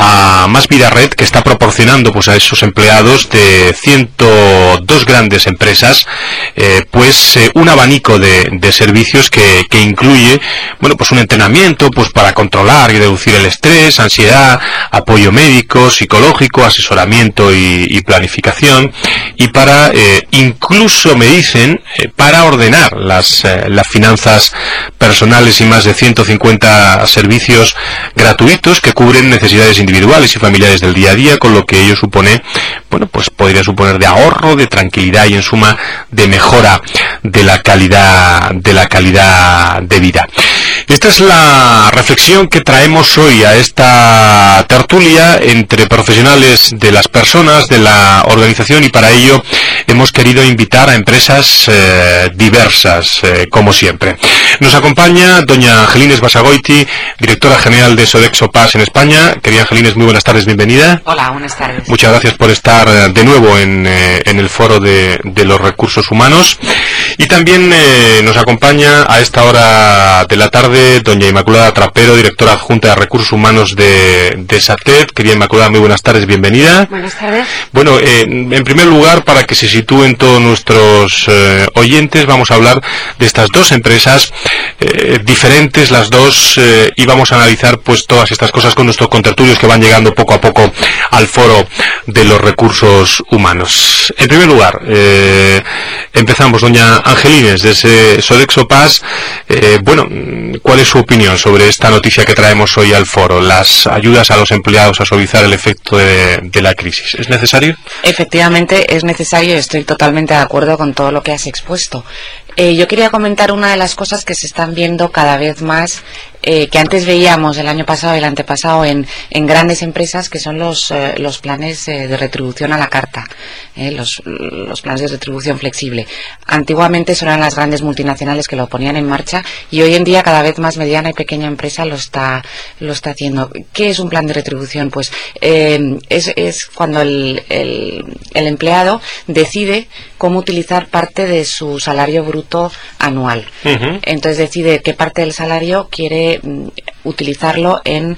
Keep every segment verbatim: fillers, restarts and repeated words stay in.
a Más Vida Red, que está proporcionando pues a esos empleados de ciento dos grandes empresas eh, pues eh, un abanico de, de servicios que, que incluye bueno pues un entrenamiento pues para controlar y reducir el estrés, ansiedad, apoyo médico, psicológico, asesoramiento y, y planificación, y para eh, incluso me dicen eh, para ordenar las, eh, las finanzas personales, y más de ciento cincuenta servicios gratuitos que cubren necesidades individuales y familiares del día a día, con lo que ello supone, bueno, pues podría suponer de ahorro, de tranquilidad y en suma de mejora de la calidad de la calidad de vida. Esta es la reflexión que traemos hoy a esta tertulia entre profesionales de las personas, de la organización, y para ello hemos querido invitar a empresas eh, diversas, eh, como siempre. Nos acompaña doña Angelines Basagoiti, directora general de Sodexo Pass en España. Querida Angelines, muy buenas tardes, bienvenida. Hola, buenas tardes. Muchas gracias por estar de nuevo en, eh, en el foro de, de los recursos humanos. Y también eh, nos acompaña a esta hora de la tarde doña Inmaculada Trapero, directora adjunta de Recursos Humanos de, de SATED. Querida Inmaculada, muy buenas tardes, bienvenida. Buenas tardes. Bueno, eh, en primer lugar, para que se sitúen todos nuestros eh, oyentes, vamos a hablar de estas dos empresas eh, diferentes, las dos, eh, y vamos a analizar pues todas estas cosas con nuestros contertulios que van llegando poco a poco al foro de los recursos humanos. En primer lugar, eh, empezamos, doña Angelines, desde Sodexo Pass. Eh, bueno, ¿cuál es su opinión sobre esta noticia que traemos hoy al foro? Las ayudas a los empleados a suavizar el efecto de, de la crisis. ¿Es necesario? Efectivamente, es necesario. Estoy totalmente de acuerdo con todo lo que has expuesto. Eh, yo quería comentar una de las cosas que se están viendo cada vez más, eh, que antes veíamos el año pasado y el antepasado en, en grandes empresas, que son los, eh, los planes eh, de retribución a la carta, eh, los, los planes de retribución flexible. Antiguamente eran las grandes multinacionales que lo ponían en marcha, y hoy en día cada vez más mediana y pequeña empresa lo está, lo está haciendo. ¿Qué es un plan de retribución? Pues eh, es, es cuando el, el, el empleado decide cómo utilizar parte de su salario bruto anual. Uh-huh. Entonces decide qué parte del salario quiere mm, utilizarlo en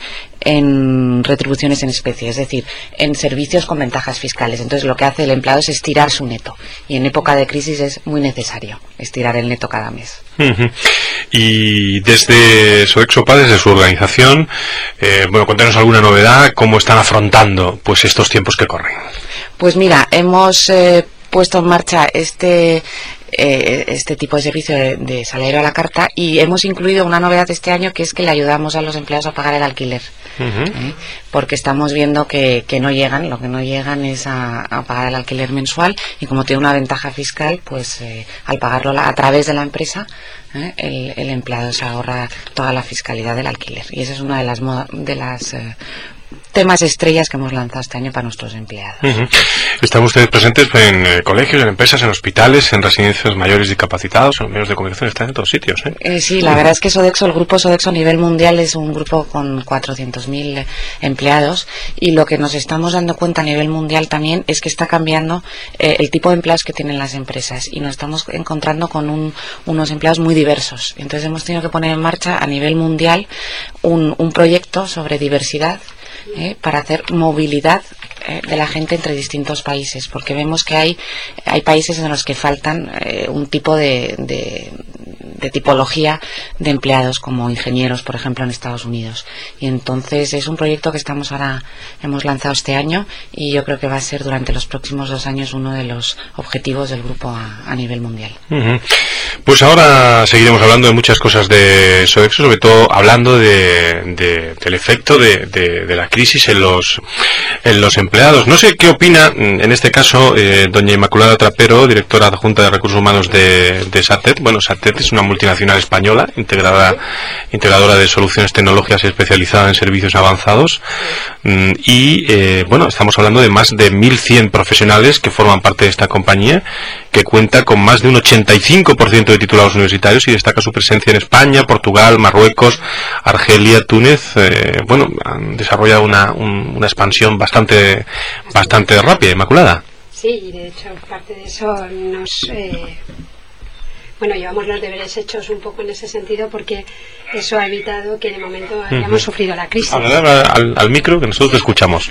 en retribuciones en especie, es decir, en servicios con ventajas fiscales. Entonces lo que hace el empleado es estirar su neto, y en época de crisis es muy necesario estirar el neto cada mes. Uh-huh. Y desde Sodexo Pass, desde su organización, eh, bueno, cuéntanos alguna novedad, cómo están afrontando pues estos tiempos que corren. Pues mira, hemos eh, puesto en marcha este eh, este tipo de servicio de, de salario a la carta, y hemos incluido una novedad este año, que es que le ayudamos a los empleados a pagar el alquiler. Uh-huh. ¿eh? Porque estamos viendo que, que no llegan, lo que no llegan es a, a pagar el alquiler mensual, y como tiene una ventaja fiscal, pues eh, al pagarlo la, a través de la empresa, ¿eh? el, el empleado se ahorra toda la fiscalidad del alquiler, y esa es una de las de las eh, temas estrellas que hemos lanzado este año para nuestros empleados. Uh-huh. ¿Están ustedes presentes en eh, colegios, en empresas, en hospitales, en residencias mayores discapacitados, en los medios de comunicación? Están en todos sitios, ¿eh? Eh, sí, la uh-huh. verdad es que Sodexo, el grupo Sodexo a nivel mundial es un grupo con cuatrocientos mil empleados, y lo que nos estamos dando cuenta a nivel mundial también es que está cambiando eh, el tipo de empleados que tienen las empresas, y nos estamos encontrando con un, unos empleados muy diversos. Entonces hemos tenido que poner en marcha a nivel mundial un, un proyecto sobre diversidad, Eh, para hacer movilidad eh, de la gente entre distintos países, porque vemos que hay hay países en los que faltan eh, un tipo de, de, de tipología de empleados, como ingenieros, por ejemplo, en Estados Unidos. Y entonces es un proyecto que estamos ahora hemos lanzado este año, y yo creo que va a ser durante los próximos dos años uno de los objetivos del grupo a, a nivel mundial. Uh-huh. Pues ahora seguiremos hablando de muchas cosas de Sodexo, sobre todo hablando de, de, del efecto de, de, de la crisis en los en los empleados. No sé qué opina, en este caso, eh, doña Inmaculada Trapero, directora adjunta de Recursos Humanos de, de SATED. Bueno, SATED es una multinacional española, integrada, integradora de soluciones tecnológicas y especializada en servicios avanzados. Mm, y, eh, bueno, estamos hablando de más de mil cien profesionales que forman parte de esta compañía, que cuenta con más de un ochenta y cinco por ciento de titulados universitarios, y destaca su presencia en España, Portugal, Marruecos, Argelia, Túnez. Eh, bueno, han desarrollado una, un, una expansión bastante bastante rápida. Inmaculada. Sí, y de hecho parte de eso nos eh, bueno, llevamos los deberes hechos un poco en ese sentido, porque eso ha evitado que de momento hayamos uh-huh. sufrido la crisis. Habla al, al micro, que nosotros te escuchamos.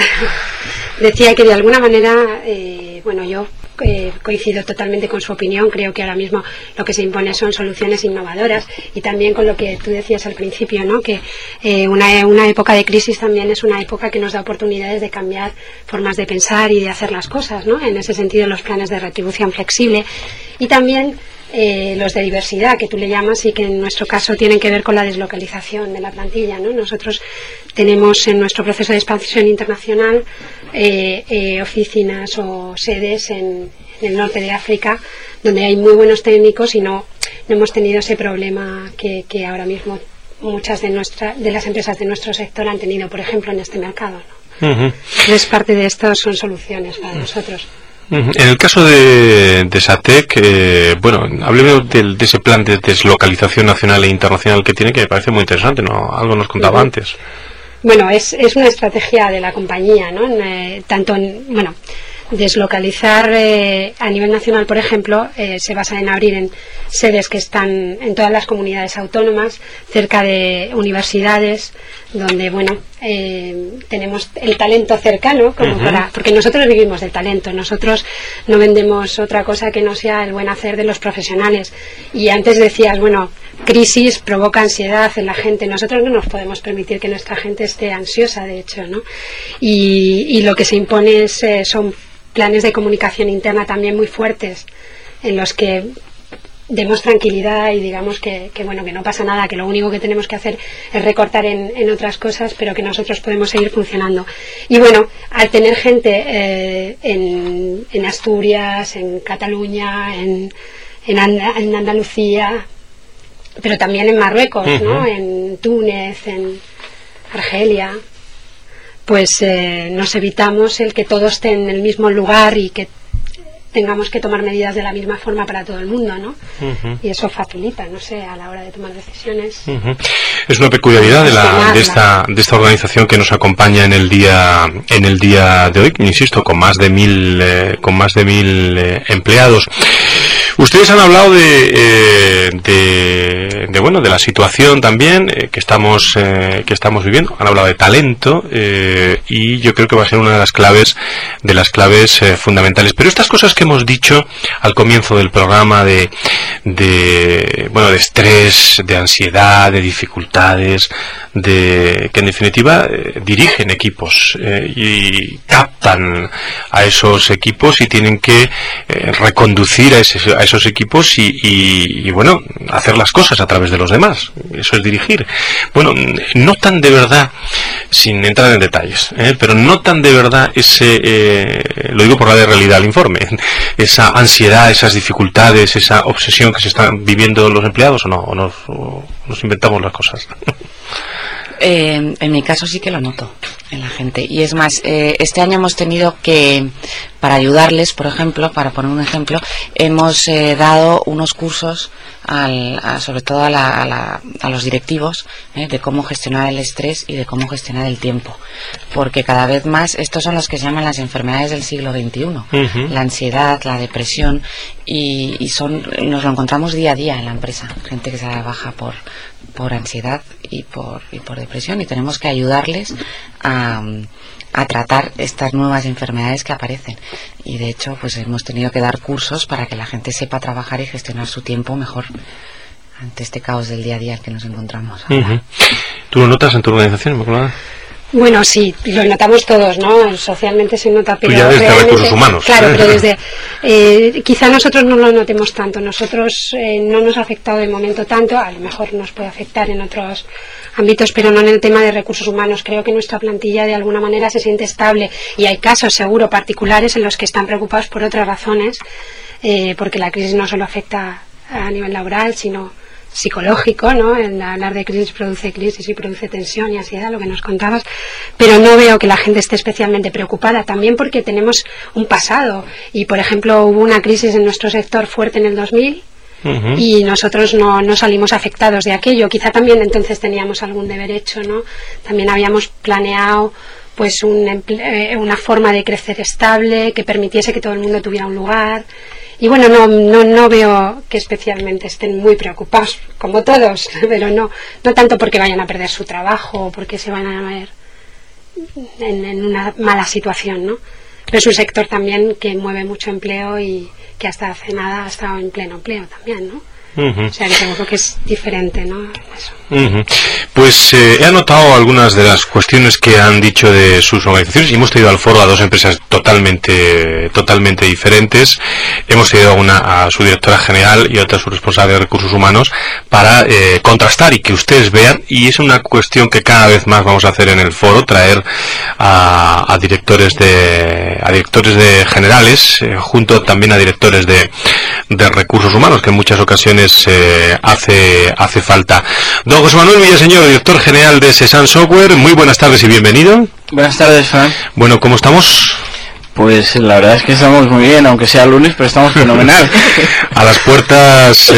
Decía que de alguna manera, eh, bueno, yo eh, coincido totalmente con su opinión. Creo que ahora mismo lo que se impone son soluciones innovadoras, y también con lo que tú decías al principio, ¿no? Que eh, una, una época de crisis también es una época que nos da oportunidades de cambiar formas de pensar y de hacer las cosas, ¿no? En ese sentido, los planes de retribución flexible, y también Eh, los de diversidad, que tú le llamas, y que en nuestro caso tienen que ver con la deslocalización de la plantilla, ¿no? Nosotros tenemos en nuestro proceso de expansión internacional eh, eh, oficinas o sedes en, en el norte de África, donde hay muy buenos técnicos, y no, no hemos tenido ese problema que, que ahora mismo muchas de, nuestra, de las empresas de nuestro sector han tenido, por ejemplo, en este mercado, ¿no? Uh-huh. Entonces, parte de esto son soluciones para uh-huh. nosotros. En el caso de, de SATEC, eh, bueno, hábleme de, de ese plan de deslocalización nacional e internacional que tiene, que me parece muy interesante, ¿no? Algo nos contaba uh-huh. antes. Bueno, es, es una estrategia de la compañía, ¿no? En, eh, tanto en, bueno, deslocalizar eh, a nivel nacional, por ejemplo, eh, se basa en abrir en sedes que están en todas las comunidades autónomas, cerca de universidades, donde, bueno, eh, tenemos el talento cercano, como uh-huh. para, porque nosotros vivimos del talento, nosotros no vendemos otra cosa que no sea el buen hacer de los profesionales. Y antes decías, bueno, crisis provoca ansiedad en la gente. Nosotros no nos podemos permitir que nuestra gente esté ansiosa, de hecho, ¿no? Y, y lo que se impone es, eh, son planes de comunicación interna también muy fuertes, en los que demos tranquilidad y digamos que, que bueno, que no pasa nada, que lo único que tenemos que hacer es recortar en, en otras cosas, pero que nosotros podemos seguir funcionando. Y bueno, al tener gente eh, en, en Asturias, en Cataluña, en, en, And- en Andalucía, pero también en Marruecos, uh-huh. ¿no? En Túnez, en Argelia, pues eh, nos evitamos el que todo esté en el mismo lugar y que tengamos que tomar medidas de la misma forma para todo el mundo, ¿no? Uh-huh. Y eso facilita, no sé, a la hora de tomar decisiones. Uh-huh. Es una peculiaridad de, la, de esta de esta organización que nos acompaña en el día en el día de hoy, insisto, con más de mil eh, con más de mil eh, empleados. Ustedes han hablado de, eh, de, de bueno de la situación también eh, que estamos eh, que estamos viviendo. Han hablado de talento eh, y yo creo que va a ser una de las claves de las claves eh, fundamentales. Pero estas cosas que hemos dicho al comienzo del programa de de bueno de estrés, de ansiedad, de dificultades, de que en definitiva eh, dirigen equipos eh, y captan a esos equipos y tienen que eh, reconducir a, ese, a esos equipos y, y, y bueno hacer las cosas a través de los demás. Eso es dirigir. Bueno, notan de verdad, sin entrar en detalles, ¿eh? pero notan de verdad ese eh, lo digo por la de realidad al informe, esa ansiedad, esas dificultades, esa obsesión que se están viviendo los empleados, o no, o nos, o nos inventamos las cosas. Eh, en mi caso sí que lo noto en la gente, y es más, eh, este año hemos tenido que, para ayudarles, por ejemplo, para poner un ejemplo, hemos eh, dado unos cursos al, a, sobre todo a, la, a, la, a los directivos eh, de cómo gestionar el estrés y de cómo gestionar el tiempo, porque cada vez más estos son los que se llaman las enfermedades del siglo veintiuno, uh-huh. la ansiedad, la depresión, y, y son nos lo encontramos día a día en la empresa, gente que se da baja por por ansiedad y por y por depresión, y tenemos que ayudarles a, a tratar estas nuevas enfermedades que aparecen. Y de hecho pues hemos tenido que dar cursos para que la gente sepa trabajar y gestionar su tiempo mejor ante este caos del día a día que nos encontramos ahora. Uh-huh. ¿Tú lo notas en tu organización, Inmaculada? Bueno, sí, lo notamos todos, ¿no? Socialmente se nota, pero tú ya desde recursos humanos. Claro, pero desde eh, quizá nosotros no lo notemos tanto, nosotros eh, no nos ha afectado de momento tanto, a lo mejor nos puede afectar en otros ámbitos, pero no en el tema de recursos humanos. Creo que nuestra plantilla de alguna manera se siente estable, y hay casos seguro particulares en los que están preocupados por otras razones, eh, porque la crisis no solo afecta a nivel laboral, sino psicológico, ¿no? El hablar de crisis produce crisis y produce tensión y ansiedad, lo que nos contabas, pero no veo que la gente esté especialmente preocupada, también porque tenemos un pasado, y por ejemplo hubo una crisis en nuestro sector fuerte en el dos mil uh-huh. y nosotros no, no salimos afectados de aquello. Quizá también entonces teníamos algún deber hecho, ¿no? También habíamos planeado pues un emple- una forma de crecer estable que permitiese que todo el mundo tuviera un lugar, y bueno, no, no, no veo que especialmente estén muy preocupados, como todos, pero no, no tanto porque vayan a perder su trabajo o porque se van a ver en, en una mala situación, ¿no? Pero es un sector también que mueve mucho empleo y que hasta hace nada ha estado en pleno empleo también, ¿no? Uh-huh. O sea, que creo que es diferente, ¿no? Eso. Uh-huh. Pues eh, he anotado algunas de las cuestiones que han dicho de sus organizaciones y hemos traído al foro a dos empresas totalmente totalmente diferentes. Hemos traído una a su directora general y otra a su responsable de recursos humanos para eh, contrastar y que ustedes vean, y es una cuestión que cada vez más vamos a hacer en el foro, traer a, a directores de a directores de generales eh, junto también a directores de, de recursos humanos, que en muchas ocasiones eh, hace hace falta. Don José Manuel Villaseñor, director general de Sesan Software, muy buenas tardes y bienvenido. Buenas tardes, Fran. Bueno, ¿cómo estamos? Pues la verdad es que estamos muy bien, aunque sea lunes, pero estamos fenomenal. A las puertas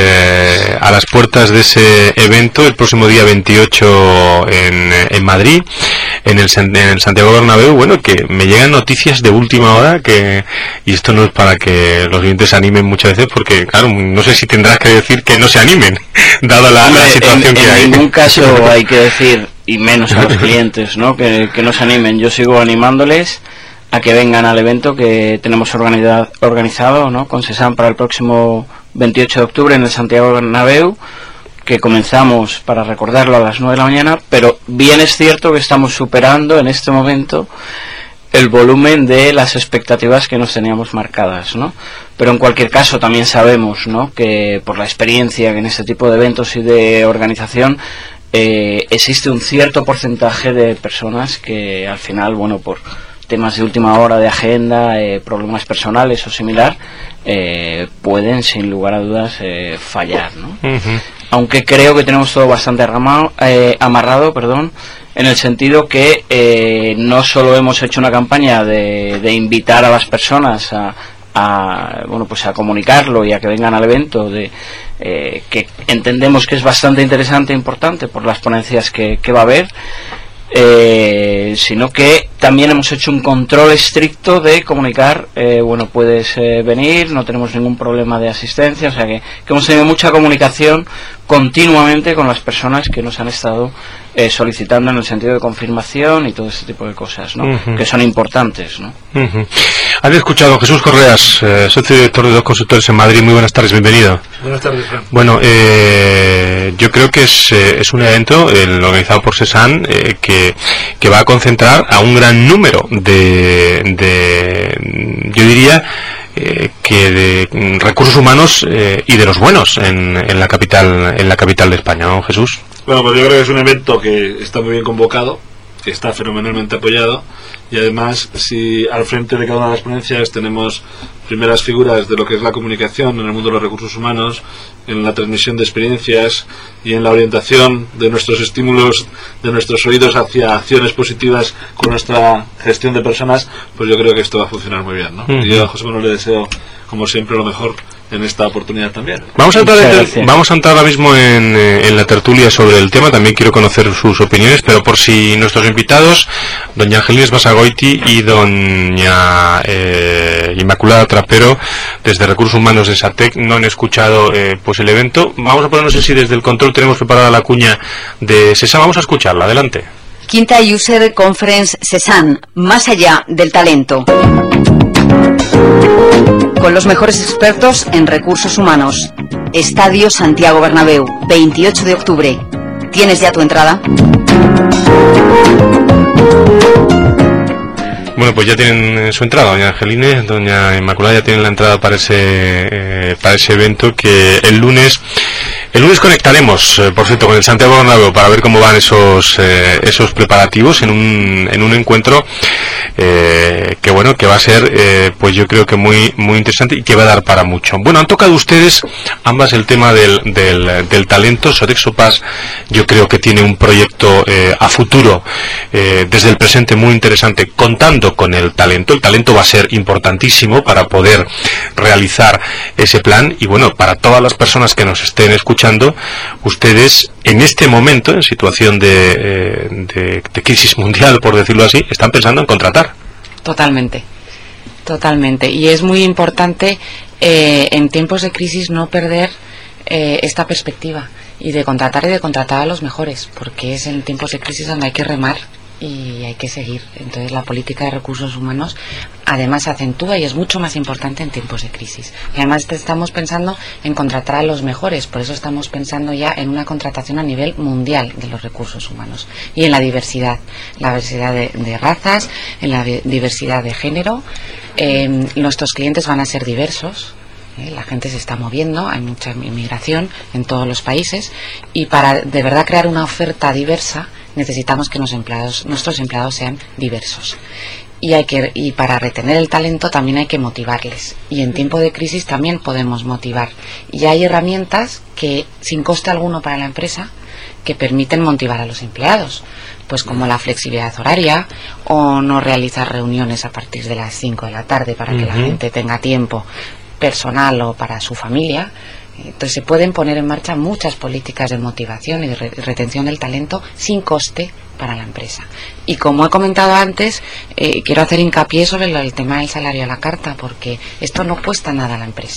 eh, a las puertas de ese evento, el próximo día veintiocho en, en Madrid, en el, en el Santiago Bernabéu, bueno, que me llegan noticias de última hora, que y esto no es para que los clientes se animen muchas veces, porque claro, no sé si tendrás que decir que no se animen, dada la, Hombre, la situación en, que en hay. En ningún caso hay que decir, y menos a los clientes, ¿no? Que, que no se animen. Yo sigo animándoles a que vengan al evento que tenemos organizado, organizado ¿no? con Sesan para el próximo veintiocho de octubre en el Santiago Bernabéu, que comenzamos, para recordarlo, a las nueve de la mañana, pero bien es cierto que estamos superando en este momento el volumen de las expectativas que nos teníamos marcadas, ¿no? Pero en cualquier caso también sabemos, ¿no?, que por la experiencia que en este tipo de eventos y de organización eh, existe un cierto porcentaje de personas que al final, bueno, por temas de última hora de agenda, eh, problemas personales o similar, eh, pueden sin lugar a dudas eh, fallar, ¿no? Uh-huh. Aunque creo que tenemos todo bastante arramado, eh, amarrado, perdón, en el sentido que eh, no solo hemos hecho una campaña de, de invitar a las personas a, a bueno pues a comunicarlo y a que vengan al evento, de eh, que entendemos que es bastante interesante e importante por las ponencias que, que va a haber, Eh, sino que también hemos hecho un control estricto de comunicar, eh, bueno, puedes eh, venir, no tenemos ningún problema de asistencia, o sea que, que hemos tenido mucha comunicación continuamente con las personas que nos han estado eh, solicitando en el sentido de confirmación y todo ese tipo de cosas, ¿no? Uh-huh. Que son importantes, ¿no? Uh-huh. Han escuchado Jesús Correas, eh, socio director de dos consultores en Madrid. Muy buenas tardes, bienvenido. Buenas tardes, Fran. Bueno, eh, yo creo que es, eh, es un evento el organizado por Sesan eh, que, que va a concentrar a un gran número de, de yo diría, eh, que de recursos humanos eh, y de los buenos en, en la capital en la capital de España, ¿no, Jesús? Bueno, pues yo creo que es un evento que está muy bien convocado, que está fenomenalmente apoyado, y además, si al frente de cada una de las ponencias tenemos primeras figuras de lo que es la comunicación en el mundo de los recursos humanos, en la transmisión de experiencias y en la orientación de nuestros estímulos, de nuestros oídos hacia acciones positivas con nuestra gestión de personas, pues yo creo que esto va a funcionar muy bien, ¿no? Uh-huh. Y yo a José Manuel le deseo, como siempre, lo mejor en esta oportunidad también. Vamos a entrar, en, vamos a entrar ahora mismo en, en la tertulia sobre el tema. También quiero conocer sus opiniones, pero por si nuestros invitados, doña Angelina Basagoiti y doña eh, Inmaculada Trapero, desde Recursos Humanos de SATEC, no han escuchado eh, pues el evento, vamos a poner, no sé si desde el control tenemos preparada la cuña de Sesan. Vamos a escucharla, adelante. Quinta User Conference Sesan, más allá del talento, con los mejores expertos en recursos humanos. Estadio Santiago Bernabéu, veintiocho de octubre. ¿Tienes ya tu entrada? Bueno, pues ya tienen su entrada, doña Angelina, doña Inmaculada, ya tienen la entrada para ese eh, para ese evento que el lunes el lunes conectaremos, eh, por cierto, con el Santiago Bernabéu para ver cómo van esos eh, esos preparativos en un en un encuentro eh, que bueno que va a ser eh, pues yo creo que muy muy interesante y que va a dar para mucho. Bueno, han tocado ustedes ambas el tema del del, del talento. Sodexo Pass yo creo que tiene un proyecto eh, a futuro eh, desde el presente muy interesante, contando con el talento. El talento va a ser importantísimo para poder realizar ese plan, y bueno, para todas las personas que nos estén escuchando, ustedes en este momento, en situación de, eh, de, de crisis mundial, por decirlo así, están pensando en contratar. Totalmente, totalmente. Y es muy importante eh, en tiempos de crisis no perder eh, esta perspectiva y de contratar y de contratar a los mejores, porque es en tiempos de crisis donde hay que remar y hay que seguir. Entonces la política de recursos humanos además se acentúa y es mucho más importante en tiempos de crisis. Y además estamos pensando en contratar a los mejores, por eso estamos pensando ya en una contratación a nivel mundial de los recursos humanos y en la diversidad, la diversidad de, de razas, en la diversidad de género. Eh, nuestros clientes van a ser diversos. ¿eh? La gente se está moviendo, hay mucha inmigración en todos los países y para de verdad crear una oferta diversa necesitamos que los empleados, nuestros empleados sean diversos. Y, hay que, y para retener el talento también hay que motivarles. Y en tiempo de crisis también podemos motivar. Y hay herramientas que, sin coste alguno para la empresa, que permiten motivar a los empleados. Pues como la flexibilidad horaria o no realizar reuniones a partir de las cinco de la tarde para que uh-huh. la gente tenga tiempo personal o para su familia. Entonces se pueden poner en marcha muchas políticas de motivación y de re retención del talento sin coste para la empresa. Y como he comentado antes, eh, quiero hacer hincapié sobre el, el tema del salario a la carta, porque esto no cuesta nada a la empresa.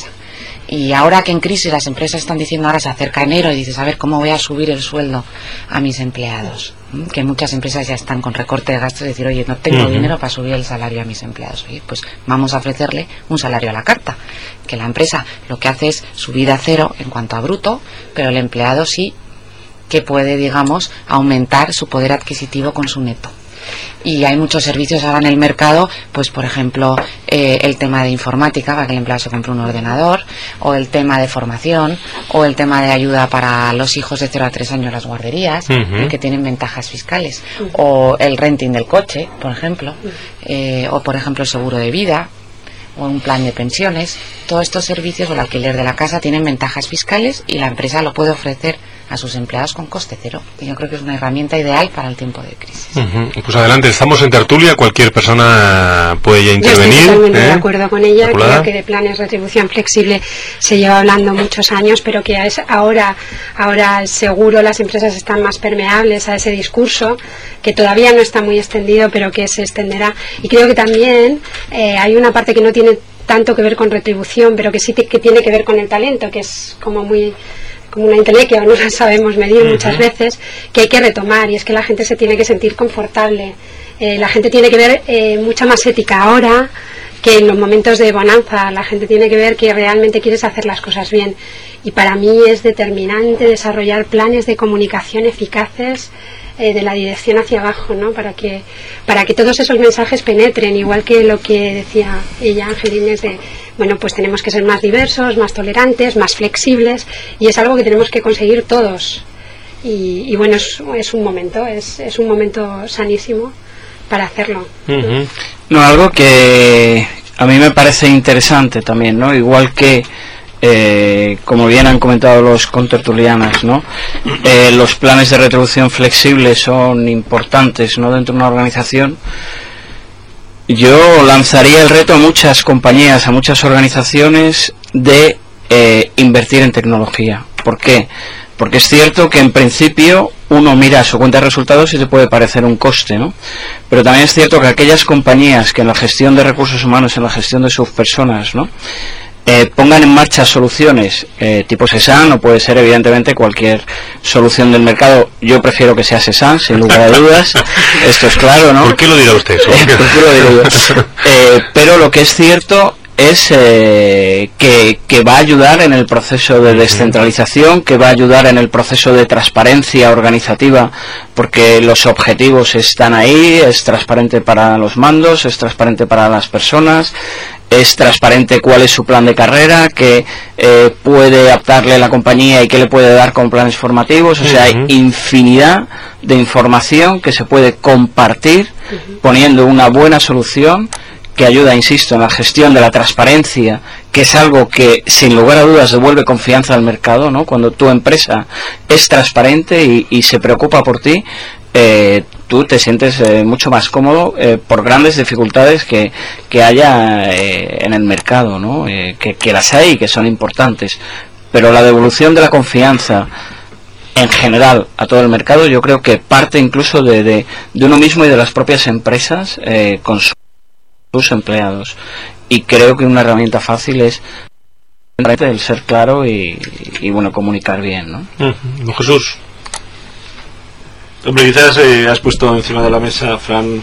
Y ahora que en crisis las empresas están diciendo, ahora se acerca enero y dices, a ver, ¿cómo voy a subir el sueldo a mis empleados? ¿Mm? Que muchas empresas ya están con recorte de gastos, decir, oye, no tengo uh-huh. dinero para subir el salario a mis empleados. Oye, pues vamos a ofrecerle un salario a la carta. Que la empresa lo que hace es subir a cero en cuanto a bruto, pero el empleado sí que puede, digamos, aumentar su poder adquisitivo con su neto. Y hay muchos servicios ahora en el mercado, pues por ejemplo eh, el tema de informática para que el empleado se compre un ordenador, o el tema de formación, o el tema de ayuda para los hijos de cero a tres años, las guarderías, uh-huh. eh, que tienen ventajas fiscales, uh-huh. o el renting del coche, por ejemplo, eh, o por ejemplo el seguro de vida, o un plan de pensiones. Todos estos servicios o el alquiler de la casa tienen ventajas fiscales y la empresa lo puede ofrecer a sus empleados con coste cero. Y yo creo que es una herramienta ideal para el tiempo de crisis. Uh-huh. Pues adelante, estamos en tertulia, cualquier persona puede ya intervenir. Yo estoy totalmente ¿eh? de acuerdo con ella. Popular. Creo que de planes de retribución flexible se lleva hablando muchos años, pero que es ahora, ahora seguro las empresas están más permeables a ese discurso, que todavía no está muy extendido, pero que se extenderá. Y creo que también eh, hay una parte que no tiene tanto que ver con retribución, pero que sí te, que tiene que ver con el talento, que es como muy como una entelequia, no la sabemos medir uh-huh. muchas veces, que hay que retomar, y es que la gente se tiene que sentir confortable. Eh, la gente tiene que ver eh, mucha más ética ahora que en los momentos de bonanza. La gente tiene que ver que realmente quieres hacer las cosas bien, y para mí es determinante desarrollar planes de comunicación eficaces eh, de la dirección hacia abajo, ¿no? Para que para que todos esos mensajes penetren, igual que lo que decía ella, Angelines, de bueno, pues tenemos que ser más diversos, más tolerantes, más flexibles, y es algo que tenemos que conseguir todos. Y, y bueno, es, es un momento, es, es un momento sanísimo para hacerlo. Uh-huh. No, algo que a mí me parece interesante también, ¿no? Igual que eh, como bien han comentado los contertulianas, ¿no? Eh, los planes de retribución flexible son importantes, ¿no? Dentro de una organización. Yo lanzaría el reto a muchas compañías, a muchas organizaciones de eh, invertir en tecnología. ¿Por qué? Porque es cierto que en principio uno mira su cuenta de resultados y te puede parecer un coste, ¿no? Pero también es cierto que aquellas compañías que en la gestión de recursos humanos, en la gestión de sus personas, ¿no? Eh, pongan en marcha soluciones eh, tipo SESAN, o puede ser evidentemente cualquier solución del mercado. Yo prefiero que sea SESAN, sin lugar a dudas. Esto es claro, ¿no? ¿Por qué lo dirá usted eso? Eh, ¿Por qué lo diré yo? Eh, pero lo que es cierto es eh, que, que va a ayudar en el proceso de descentralización, que va a ayudar en el proceso de transparencia organizativa, porque los objetivos están ahí, es transparente para los mandos, es transparente para las personas, es transparente cuál es su plan de carrera, que eh, puede adaptarle la compañía y qué le puede dar con planes formativos. O sea, hay infinidad de información que se puede compartir poniendo una buena solución que ayuda, insisto, en la gestión de la transparencia, que es algo que sin lugar a dudas devuelve confianza al mercado, ¿no? Cuando tu empresa es transparente y, y se preocupa por ti, eh, tú te sientes eh, mucho más cómodo eh, por grandes dificultades que, que haya eh, en el mercado, ¿no? Eh, que, que las hay y que son importantes, pero la devolución de la confianza en general a todo el mercado, yo creo que parte incluso de, de, de uno mismo y de las propias empresas eh, con su sus empleados, y creo que una herramienta fácil es el ser claro y, y bueno, comunicar bien, ¿no? Uh-huh. Jesús. Hombre, quizás eh, has puesto encima de la mesa, Fran,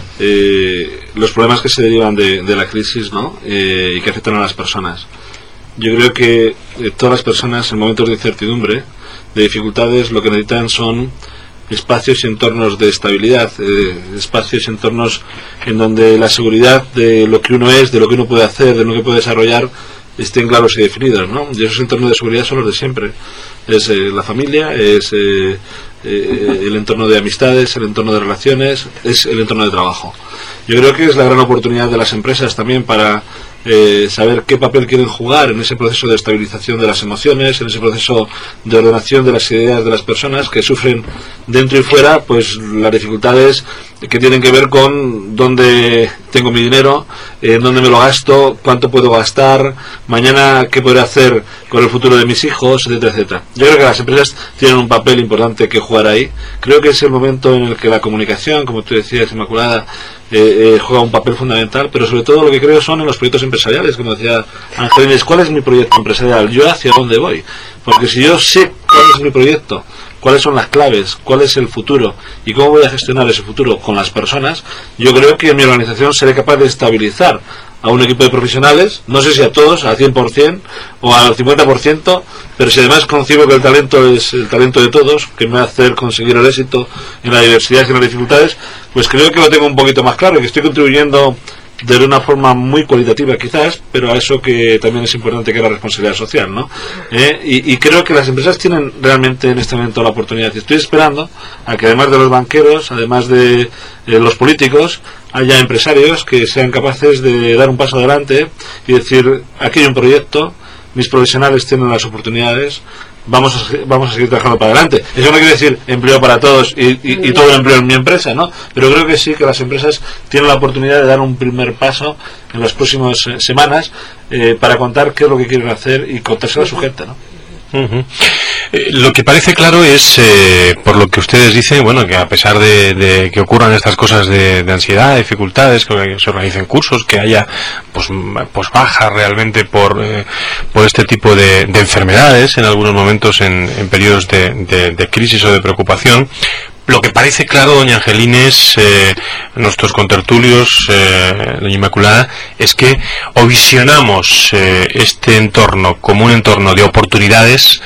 eh, los problemas que se derivan de, de la crisis, ¿no? Eh, y que afectan a las personas. Yo creo que eh, todas las personas en momentos de incertidumbre, de dificultades, lo que necesitan son espacios y entornos de estabilidad, eh, espacios y entornos en donde la seguridad de lo que uno es, de lo que uno puede hacer, de lo que puede desarrollar, estén claros y definidos, ¿no? Y esos entornos de seguridad son los de siempre. Es eh, la familia, es eh, eh, el entorno de amistades, el entorno de relaciones, es el entorno de trabajo. Yo creo que es la gran oportunidad de las empresas también para eh, saber qué papel quieren jugar en ese proceso de estabilización de las emociones, en ese proceso de ordenación de las ideas de las personas que sufren dentro y fuera pues las dificultades que tienen que ver con dónde tengo mi dinero, en dónde me lo gasto, cuánto puedo gastar, mañana qué podré hacer con el futuro de mis hijos, etcétera, etcétera. Yo creo que las empresas tienen un papel importante que jugar ahí. Creo que es el momento en el que la comunicación, como tú decías, Inmaculada, eh, eh, juega un papel fundamental, pero sobre todo lo que creo son en los proyectos empresariales, como decía Ángeles, ¿cuál es mi proyecto empresarial? ¿Yo hacia dónde voy? Porque si yo sé cuál es mi proyecto, cuáles son las claves, cuál es el futuro y cómo voy a gestionar ese futuro con las personas, yo creo que en mi organización seré capaz de estabilizar a un equipo de profesionales, no sé si a todos, al cien por ciento o al cincuenta por ciento, pero si además concibo que el talento es el talento de todos, que me va a hacer conseguir el éxito en la diversidad y en las dificultades, pues creo que lo tengo un poquito más claro, que estoy contribuyendo de una forma muy cualitativa quizás, pero a eso que también es importante, que es la responsabilidad social, ¿no? Eh, y, y creo que las empresas tienen realmente en este momento la oportunidad, y estoy esperando a que además de los banqueros, además de eh, los políticos, haya empresarios que sean capaces de dar un paso adelante y decir, aquí hay un proyecto, mis profesionales tienen las oportunidades, vamos a, vamos a seguir trabajando para adelante. Eso no quiere decir empleo para todos y, y, y todo el empleo en mi empresa, ¿no? Pero creo que sí que las empresas tienen la oportunidad de dar un primer paso en las próximas eh, semanas eh, para contar qué es lo que quieren hacer y contárselo a su gente, ¿no? Uh-huh. Eh, lo que parece claro es, eh, por lo que ustedes dicen, bueno, que a pesar de, de que ocurran estas cosas de, de ansiedad, dificultades, que se organicen cursos, que haya pues, pues baja realmente por, eh, por este tipo de, de enfermedades en algunos momentos en, en periodos de, de, de crisis o de preocupación. Lo que parece claro, doña Angelines, eh, nuestros contertulios, eh, doña Inmaculada, es que o visionamos eh, este entorno como un entorno de oportunidades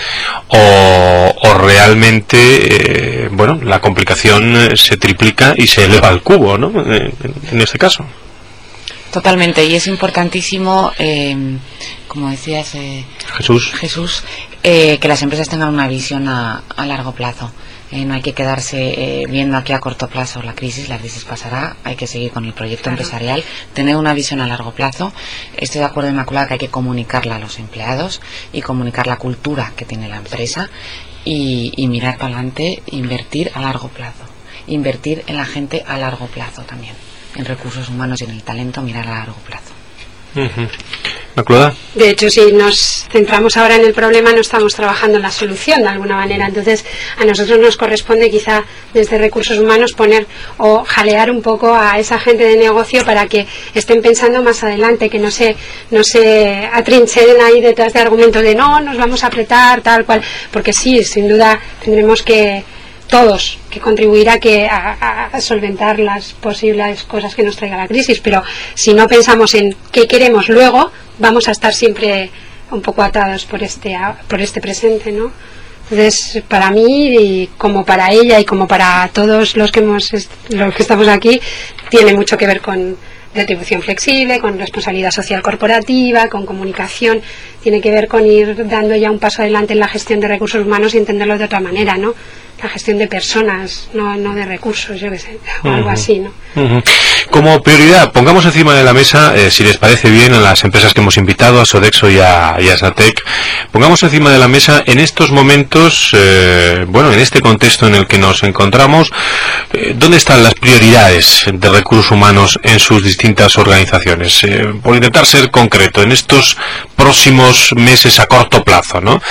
o, o realmente, eh, bueno, la complicación eh, se triplica y se eleva al cubo, ¿no? En, en este caso. Totalmente, y es importantísimo, eh, como decías, eh, Jesús, Jesús eh, que las empresas tengan una visión a, a largo plazo. Eh, no hay que quedarse eh, viendo aquí a corto plazo la crisis, la crisis pasará, hay que seguir con el proyecto claro. empresarial, tener una visión a largo plazo. Estoy de acuerdo, Inmaculada, que hay que comunicarla a los empleados y comunicar la cultura que tiene la empresa y, y mirar para adelante, invertir a largo plazo, invertir en la gente a largo plazo también, en recursos humanos y en el talento, mirar a largo plazo. Uh-huh. ¿Inmaculada? De hecho, si nos centramos ahora en el problema, no estamos trabajando en la solución de alguna manera. Entonces, a nosotros nos corresponde quizá desde recursos humanos poner o jalear un poco a esa gente de negocio para que estén pensando más adelante, que no se, no se atrincheren ahí detrás de argumentos de no, nos vamos a apretar, tal cual. Porque sí, sin duda tendremos que todos que contribuir a que a, a solventar las posibles cosas que nos traiga la crisis, pero si no pensamos en qué queremos luego, vamos a estar siempre un poco atados por este por este presente, ¿no? Entonces, para mí y como para ella y como para todos los que hemos los que estamos aquí, tiene mucho que ver con retribución flexible, con responsabilidad social corporativa, con comunicación, tiene que ver con ir dando ya un paso adelante en la gestión de recursos humanos y entenderlo de otra manera, ¿no? La gestión de personas, no, no de recursos, yo qué sé, o algo uh-huh. así, ¿no? Uh-huh. Como prioridad, pongamos encima de la mesa, eh, si les parece bien, a las empresas que hemos invitado, a Sodexo y a, y a SATEC, pongamos encima de la mesa en estos momentos, eh, bueno, en este contexto en el que nos encontramos, eh, ¿dónde están las prioridades de recursos humanos en sus distintas organizaciones? Eh, por intentar ser concreto, en estos próximos meses a corto plazo, ¿no?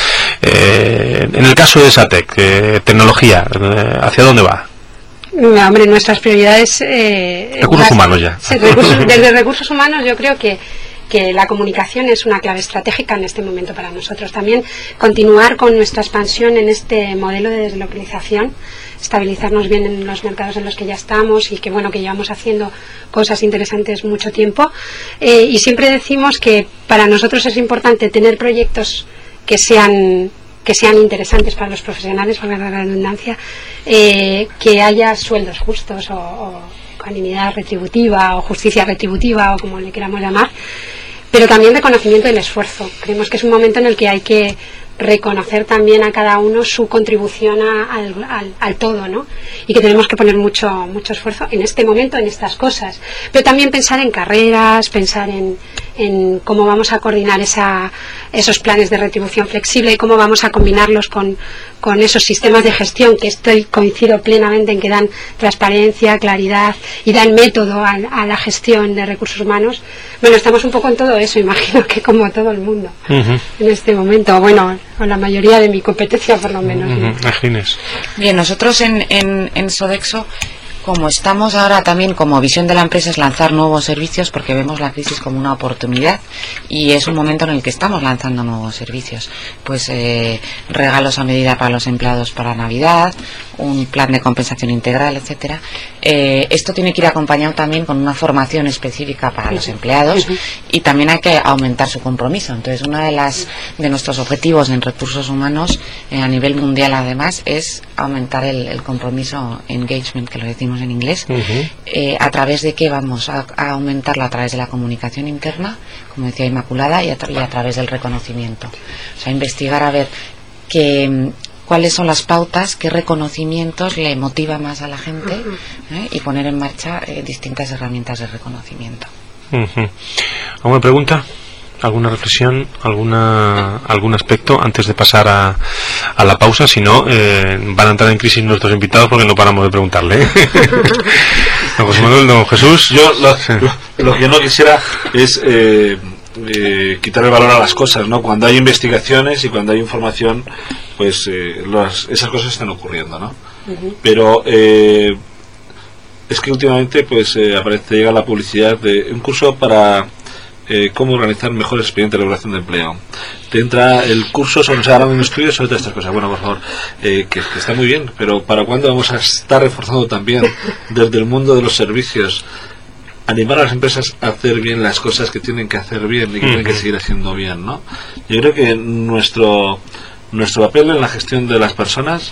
Eh, en el caso de SATEC, eh, tecnología, eh, ¿hacia dónde va? Hombre, nuestras prioridades... Eh, recursos las, humanos ya. Sí, recursos, desde recursos humanos yo creo que que la comunicación es una clave estratégica en este momento para nosotros. También continuar con nuestra expansión en este modelo de deslocalización, estabilizarnos bien en los mercados en los que ya estamos y que bueno que llevamos haciendo cosas interesantes mucho tiempo, eh, y siempre decimos que para nosotros es importante tener proyectos que sean que sean interesantes para los profesionales, valga la redundancia, eh, que haya sueldos justos o, o dignidad retributiva o justicia retributiva o como le queramos llamar, pero también reconocimiento del esfuerzo. Creemos que es un momento en el que hay que reconocer también a cada uno su contribución a, al, al, al todo, ¿no? Y que tenemos que poner mucho mucho esfuerzo en este momento en estas cosas, pero también pensar en carreras, pensar en, en cómo vamos a coordinar esa, esos planes de retribución flexible y cómo vamos a combinarlos con, con esos sistemas de gestión que estoy coincido plenamente en que dan transparencia, claridad y dan método a, a la gestión de recursos humanos. Bueno, estamos un poco en todo eso, imagino que como todo el mundo uh-huh. en este momento, bueno, o la mayoría de mi competencia por lo menos. Uh-huh. ¿no? Bien, nosotros en, en, en Sodexo, como estamos ahora también como visión de la empresa es lanzar nuevos servicios porque vemos la crisis como una oportunidad y es un momento en el que estamos lanzando nuevos servicios, pues eh, regalos a medida para los empleados para Navidad, un plan de compensación integral, etcétera. Eh, esto tiene que ir acompañado también con una formación específica para los empleados y también hay que aumentar su compromiso. Entonces, uno de las de nuestros objetivos en recursos humanos eh, a nivel mundial además es aumentar el, el compromiso engagement, que lo decimos en inglés, uh-huh. eh, a través de que vamos a, a aumentarlo a través de la comunicación interna, como decía Inmaculada, y a, tra- y a través del reconocimiento. O sea, investigar a ver que cuáles son las pautas, qué reconocimientos le motiva más a la gente, ¿eh? Y poner en marcha eh, distintas herramientas de reconocimiento. Uh-huh. ¿Alguna pregunta? ¿Alguna reflexión? ¿Alguna algún aspecto antes de pasar a, a la pausa? Si no, eh, van a entrar en crisis nuestros invitados porque no paramos de preguntarle. Don José Manuel, don Jesús. Yo lo, lo, lo que no quisiera es eh, eh, quitar el valor a las cosas, ¿no? Cuando hay investigaciones y cuando hay información, pues eh, las, esas cosas están ocurriendo, ¿no? Uh-huh. Pero eh, es que últimamente pues eh, aparece, llega la publicidad de un curso para eh, cómo organizar mejores expedientes de regulación de empleo. Te entra el curso sobre un estudio sobre todas estas cosas. Bueno, por favor, eh, que, que está muy bien, pero ¿para cuándo vamos a estar reforzando también desde el mundo de los servicios? Animar a las empresas a hacer bien las cosas que tienen que hacer bien y que tienen que seguir haciendo bien, ¿no? Yo creo que nuestro nuestro papel en la gestión de las personas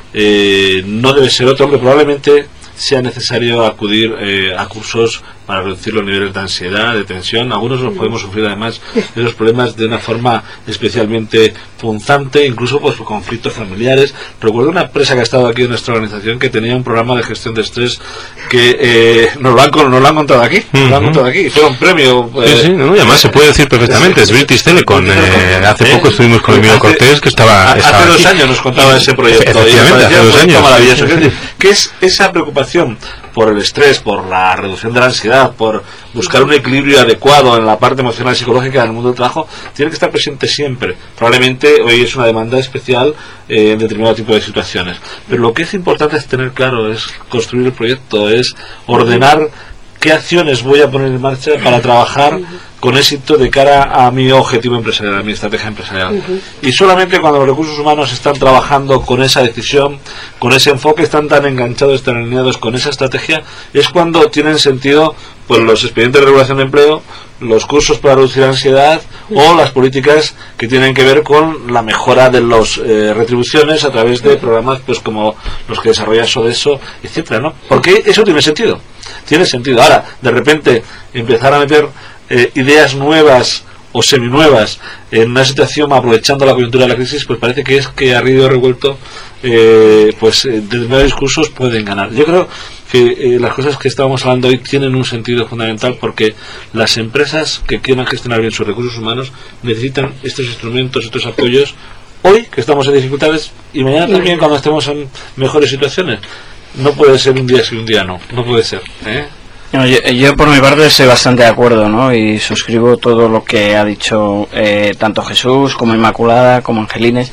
eh, no debe ser otro, que probablemente sea necesario acudir eh, a cursos para reducir los niveles de ansiedad, de tensión. Algunos los podemos sufrir además de los problemas de una forma especialmente punzante, incluso pues conflictos familiares. Recuerdo una empresa que ha estado aquí en nuestra organización que tenía un programa de gestión de estrés que eh, nos, lo han, nos lo han contado aquí, uh-huh. nos lo han contado aquí, fue un premio. Eh, sí, sí, no, y además se puede decir perfectamente, es British Telecom. Eh, hace ¿eh? poco estuvimos con Emilio Cortés, que estaba, hace estaba dos aquí. años nos contaba ese proyecto. Efectivamente, hace dos años. Maravilloso. ¿Qué es esa preocupación por el estrés, por la reducción de la ansiedad, por buscar un equilibrio adecuado en la parte emocional y psicológica del mundo del trabajo? Tiene que estar presente siempre. Probablemente hoy es una demanda especial eh, en determinado tipo de situaciones. Pero lo que es importante es tener claro, es construir el proyecto, es ordenar qué acciones voy a poner en marcha para trabajar con éxito de cara a mi objetivo empresarial, a mi estrategia empresarial. Uh-huh. Y solamente cuando los recursos humanos están trabajando con esa decisión, con ese enfoque, están tan enganchados, están alineados con esa estrategia, es cuando tienen sentido pues los expedientes de regulación de empleo, los cursos para reducir la ansiedad o las políticas que tienen que ver con la mejora de las eh, retribuciones a través de programas pues como los que desarrolla Sodexo, etcétera, ¿no? Porque eso tiene sentido. Tiene sentido. Ahora, de repente, empezar a meter eh, ideas nuevas o seminuevas en una situación aprovechando la coyuntura de la crisis, pues parece que es que a río revuelto eh, pues eh, determinados discursos pueden ganar. Yo creo que eh, las cosas que estábamos hablando hoy tienen un sentido fundamental, porque las empresas que quieran gestionar bien sus recursos humanos necesitan estos instrumentos, estos apoyos hoy que estamos en dificultades y mañana también cuando estemos en mejores situaciones. No puede ser un día sí, un día no. No puede ser. ¿eh? No, yo, yo por mi parte estoy bastante de acuerdo, ¿no? Y suscribo todo lo que ha dicho eh, tanto Jesús como Inmaculada como Angelines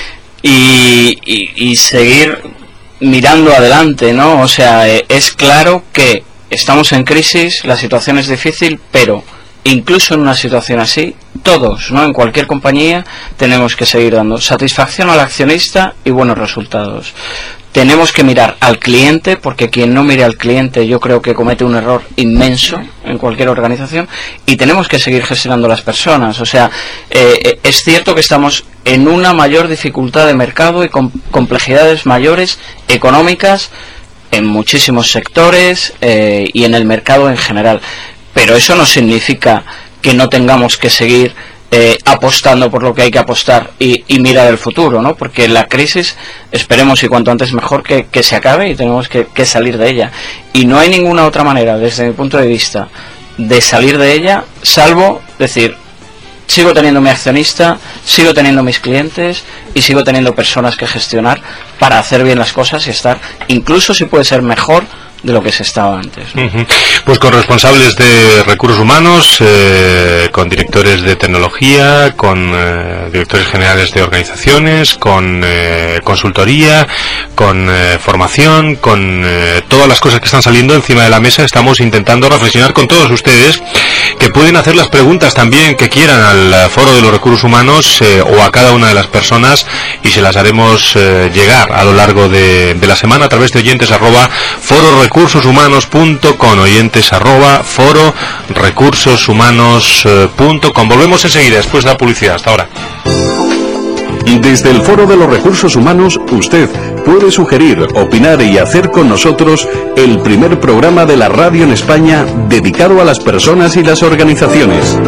y, y, y seguir mirando adelante, ¿no? O sea, eh, es claro que estamos en crisis, la situación es difícil, pero incluso en una situación así, todos, ¿no? En cualquier compañía tenemos que seguir dando satisfacción al accionista y buenos resultados. Tenemos que mirar al cliente, porque quien no mire al cliente yo creo que comete un error inmenso en cualquier organización, y tenemos que seguir gestionando las personas. O sea, eh, es cierto que estamos en una mayor dificultad de mercado y con complejidades mayores económicas en muchísimos sectores eh, y en el mercado en general, pero eso no significa que no tengamos que seguir Eh, apostando por lo que hay que apostar y, y mirar el futuro, ¿no? Porque la crisis, esperemos y cuanto antes mejor que, que se acabe, y tenemos que, que salir de ella, y no hay ninguna otra manera desde mi punto de vista de salir de ella salvo decir, sigo teniendo mi accionista, sigo teniendo mis clientes y sigo teniendo personas que gestionar para hacer bien las cosas y estar, incluso si puede ser mejor de lo que se estaba antes, ¿no? Uh-huh. Pues con responsables de recursos humanos, eh, con directores de tecnología, con eh, directores generales de organizaciones, con eh, consultoría, con eh, formación, con eh, todas las cosas que están saliendo encima de la mesa, estamos intentando reflexionar con todos ustedes, que pueden hacer las preguntas también que quieran al Foro de los Recursos Humanos eh, o a cada una de las personas, y se las haremos eh, llegar a lo largo de, de la semana a través de oyentes arroba foro recursos humanos punto com, oyentes arroba foro recursos humanos punto com. Volvemos enseguida después de la publicidad. Hasta ahora. Desde el Foro de los Recursos Humanos, usted puede sugerir, opinar y hacer con nosotros el primer programa de la radio en España dedicado a las personas y las organizaciones.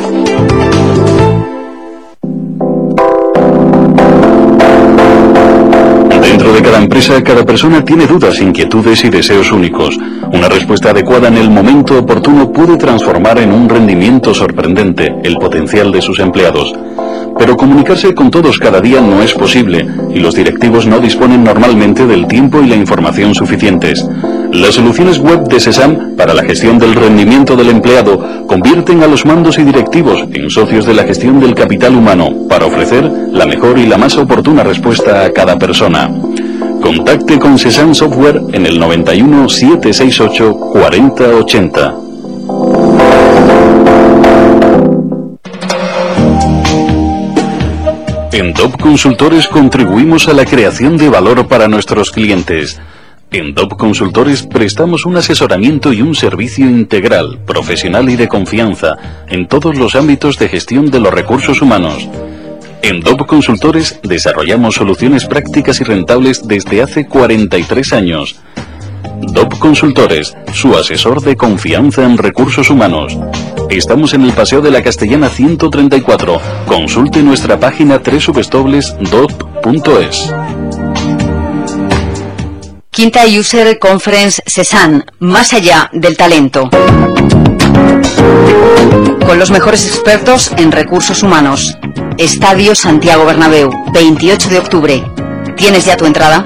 Dentro de cada empresa, cada persona tiene dudas, inquietudes y deseos únicos. Una respuesta adecuada en el momento oportuno puede transformar en un rendimiento sorprendente el potencial de sus empleados. Pero comunicarse con todos cada día no es posible, y los directivos no disponen normalmente del tiempo y la información suficientes. Las soluciones web de SESAM para la gestión del rendimiento del empleado convierten a los mandos y directivos en socios de la gestión del capital humano para ofrecer la mejor y la más oportuna respuesta a cada persona. Contacte con SESAM Software en el noventa y uno, setecientos sesenta y ocho, cuarenta ochenta. En D O P Consultores contribuimos a la creación de valor para nuestros clientes. En D O P Consultores prestamos un asesoramiento y un servicio integral, profesional y de confianza en todos los ámbitos de gestión de los recursos humanos. En D O P Consultores desarrollamos soluciones prácticas y rentables desde hace cuarenta y tres años. D O P Consultores, su asesor de confianza en recursos humanos. Estamos en el Paseo de la Castellana ciento treinta y cuatro. Consulte nuestra página doble u doble u doble u punto d o p punto es. Quinta User Conference SESAM, más allá del talento. Con los mejores expertos en recursos humanos. Estadio Santiago Bernabéu, veintiocho de octubre. ¿Tienes ya tu entrada?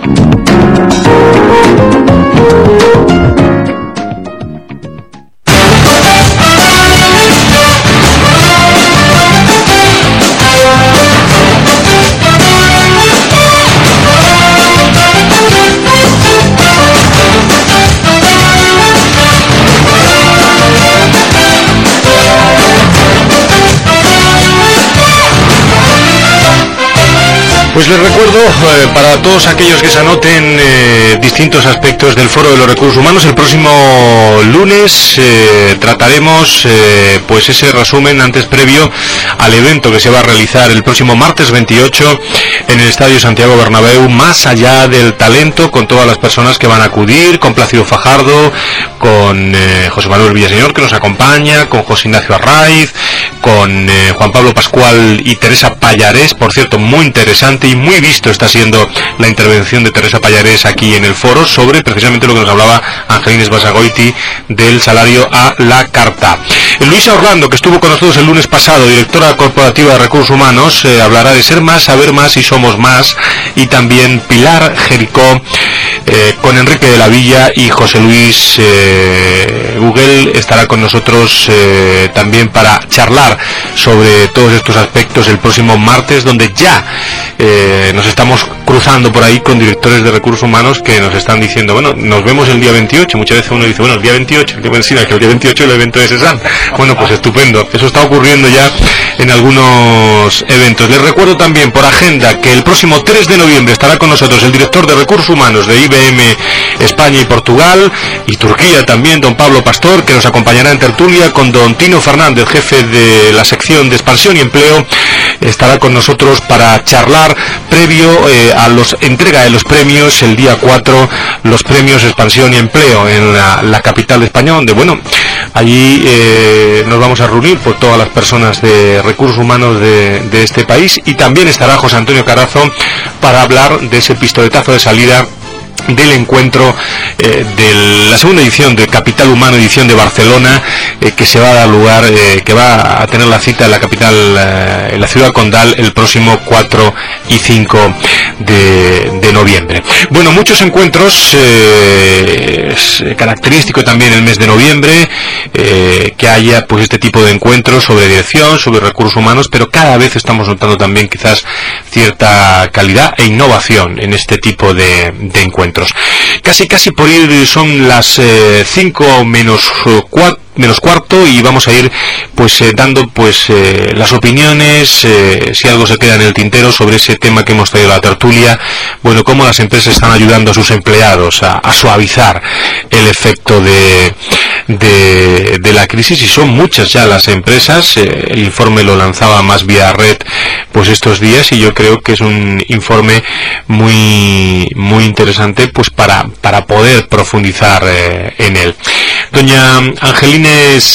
Pues les recuerdo, eh, para todos aquellos que se anoten eh, distintos aspectos del Foro de los Recursos Humanos, el próximo lunes eh, trataremos eh, pues ese resumen antes previo al evento que se va a realizar el próximo martes veintiocho en el Estadio Santiago Bernabéu, más allá del talento, con todas las personas que van a acudir, con Plácido Fajardo, con eh, José Manuel Villaseñor, que nos acompaña, con José Ignacio Arraiz, con eh, Juan Pablo Pascual y Teresa Pallarés. Por cierto, muy interesante y muy visto está siendo la intervención de Teresa Pallarés aquí en el foro sobre precisamente lo que nos hablaba Angelines Basagoiti del salario a la carta. Luisa Orlando, que estuvo con nosotros el lunes pasado, directora corporativa de Recursos Humanos, eh, hablará de ser más, saber más y somos más. Y también Pilar Jericó, eh, con Enrique de la Villa y José Luis eh, Google estará con nosotros eh, también para charlar sobre todos estos aspectos el próximo martes, donde ya eh, nos estamos cruzando por ahí con directores de recursos humanos que nos están diciendo, bueno, nos vemos el día veintiocho. Muchas veces uno dice, bueno, el día veintiocho, el día veintiocho, que el día veintiocho es el evento de Cesán. Bueno, pues estupendo, eso está ocurriendo ya en algunos eventos. Les recuerdo también por agenda que el próximo tres de noviembre estará con nosotros el director de recursos humanos de I B M España y Portugal y Turquía también, don Pablo Pastor, que nos acompañará en tertulia con don Tino Fernández, jefe de la sección de expansión y empleo. Estará con nosotros para charlar previo eh, a los entrega de los premios el día cuatro, los premios expansión y empleo en la, la capital de España, donde bueno, allí eh, nos vamos a reunir por todas las personas de recursos humanos de, de este país, y también estará José Antonio Carazo para hablar de ese pistoletazo de salida del encuentro eh, de la segunda edición de Capital Humano, edición de Barcelona, eh, que se va a dar lugar, eh, que va a tener la cita en la capital, eh, en la ciudad condal, el próximo cuatro y cinco de, de noviembre. Bueno, muchos encuentros, eh, es característico también el mes de noviembre, eh, que haya pues este tipo de encuentros sobre dirección, sobre recursos humanos, pero cada vez estamos notando también quizás cierta calidad e innovación en este tipo de, de encuentros. Casi casi por ir son las eh, cinco menos cuatro menos cuarto y vamos a ir pues eh, dando pues eh, las opiniones, eh, si algo se queda en el tintero sobre ese tema que hemos traído a la tertulia, bueno, cómo las empresas están ayudando a sus empleados a, a suavizar el efecto de, de de la crisis, y son muchas ya las empresas. Eh, el informe lo lanzaba Más Vía Red pues estos días, y yo creo que es un informe muy muy interesante pues para para poder profundizar eh, en él. Doña Angelina